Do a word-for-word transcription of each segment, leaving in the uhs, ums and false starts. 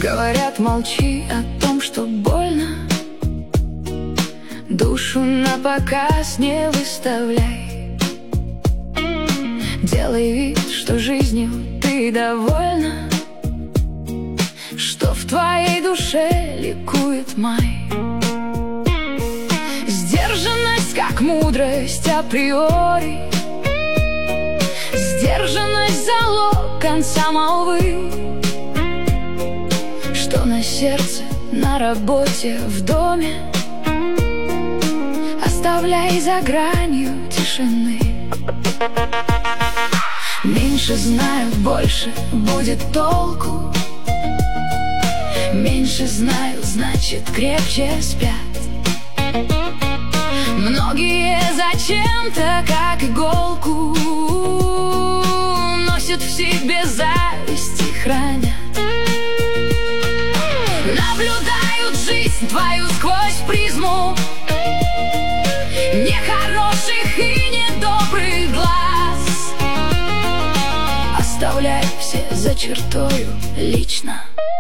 Говорят, молчи о том, что больно, душу на показ не выставляй. Делай вид, что жизнью ты довольна, что в твоей душе ликует май. Сдержанность, как мудрость априори, сдержанность — залог конца молвы. Что на сердце, на работе, в доме, оставляй за гранью тишины. Меньше знают, больше будет толку. Меньше знают, значит крепче спят. Многие зачем-то, как иголку, носят в себе зависть и хранят. Наблюдают жизнь твою сквозь призму нехороших и недобрых глаз. Оставляй все за чертою лично,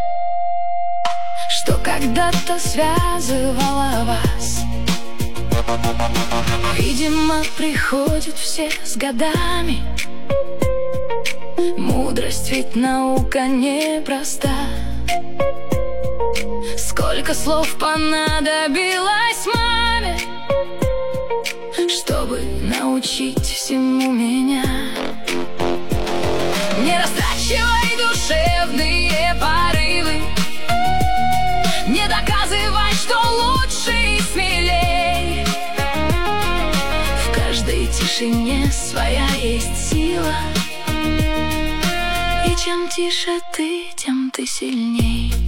что когда-то связывало вас. Видимо, приходят все с годами. Мудрость ведь наука непроста. Сколько слов понадобилось маме, чтобы научить всему меня. Не растрачивай душевные порывы, не доказывай, что лучше и смелей. В каждой тишине своя есть сила, и чем тише ты, тем ты сильней.